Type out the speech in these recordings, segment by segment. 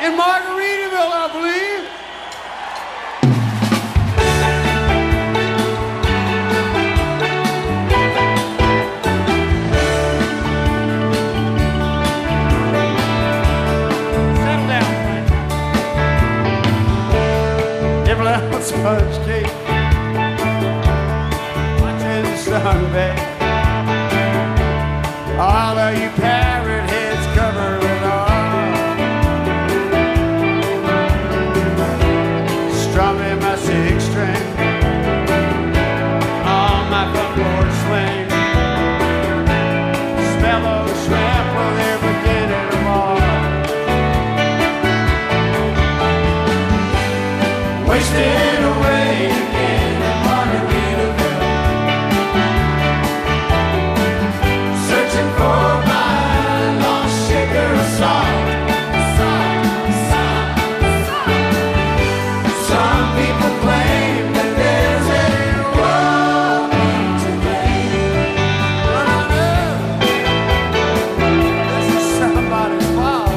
in Margaritaville, I believe. Settle down, Frank. Nibble out sponge cake. Watching the sun bed. All of you parrot heads covered with strumming my six string on my front porch swing. Smell of shrimp when they're beginning to mar. Wasted away again in Margaritaville, searching for my lost shaker of salt. Some people claim that there's a woman to blame, but I know this is somebody's fault.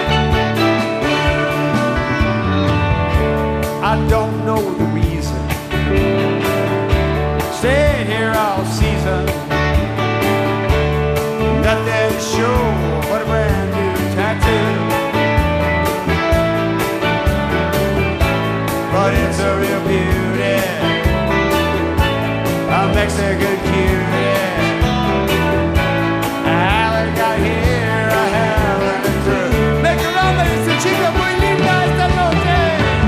I don't know the reason. Stay here all season. Nothing to show but a brand new tattoo. But it's a real beauty, a Mexican cutie. I got here, I haven't a clue. Make a romance and chica muy linda esta noche.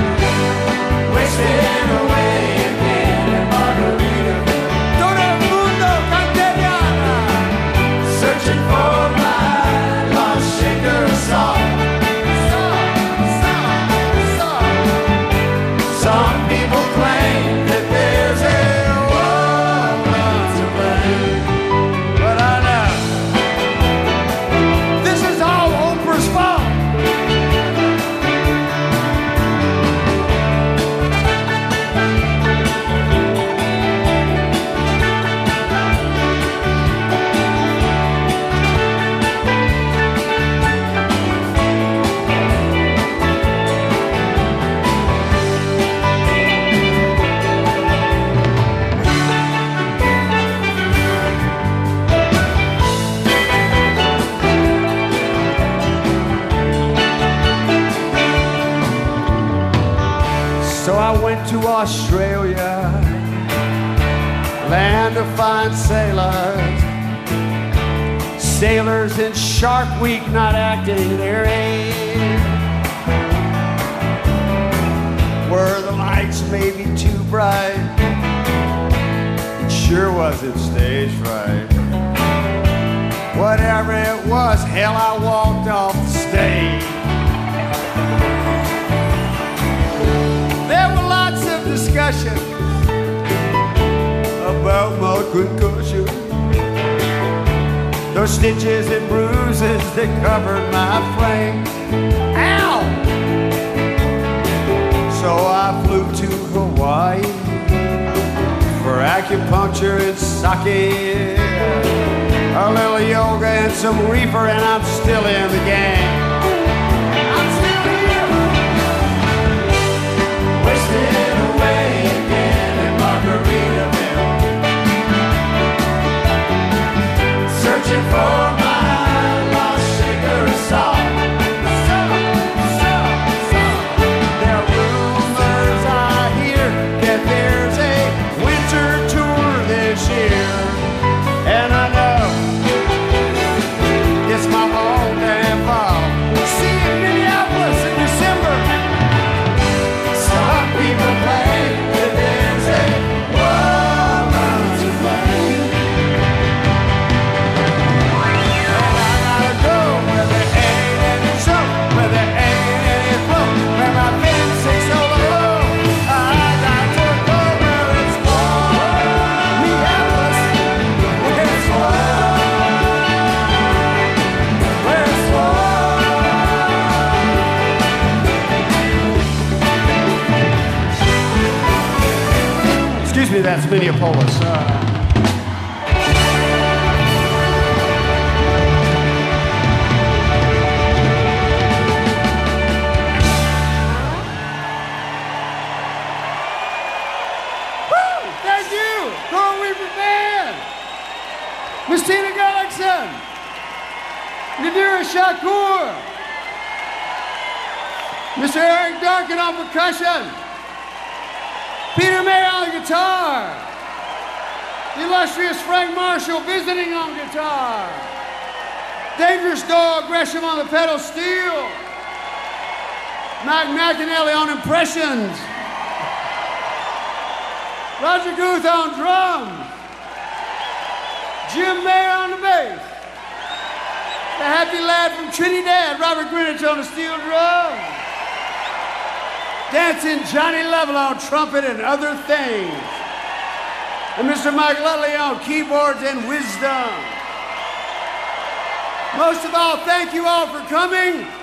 Wasted away again in Margaritaville. Todo el mundo canteriana, searching for my lost shaker of salt. Some people claim that there's a woman to blame, but I know this is all Oprah's fault. So I went to Australia, land of fine sailors. Sailors in Shark Week not acting their age, where the lights may be too bright. It sure wasn't stage fright. Whatever it was, hell, I walked off the stage. There were lots of discussion about my concussion, those stitches and bruises that covered my frame. Ow! So I flew to Hawaii for acupuncture and sake, a little yoga and some reefer, and I'm still in the game. Wasted away again in Margaritaville, searching for my lost shaker of salt. There are rumors I hear that there's a winter tour this year, and I know it's my own damn fault. See you in Minneapolis in December. Some people claim that there's a woman to blame, and I gotta go where there ain't any soap, where there ain't any flow, where my fence is so low. I got to go where it's warm. Minneapolis, where it's warm, where it's warm. Excuse me, that's Minneapolis. Samir Shakur. Mr. Eric Darkin on percussion. Peter May on the guitar. The illustrious Frank Marshall visiting on guitar. Dangerous Dog Gresham on the pedal steel. Mac McAnally on impressions. Roger Guth on drums. Jim Mayer on the bass. The happy lad from Trinidad, Robert Greenwich on the steel drum. Dancing Johnny Lovell on trumpet and other things. And Mr. Mike Lutley on keyboards and wisdom. Most of all, thank you all for coming.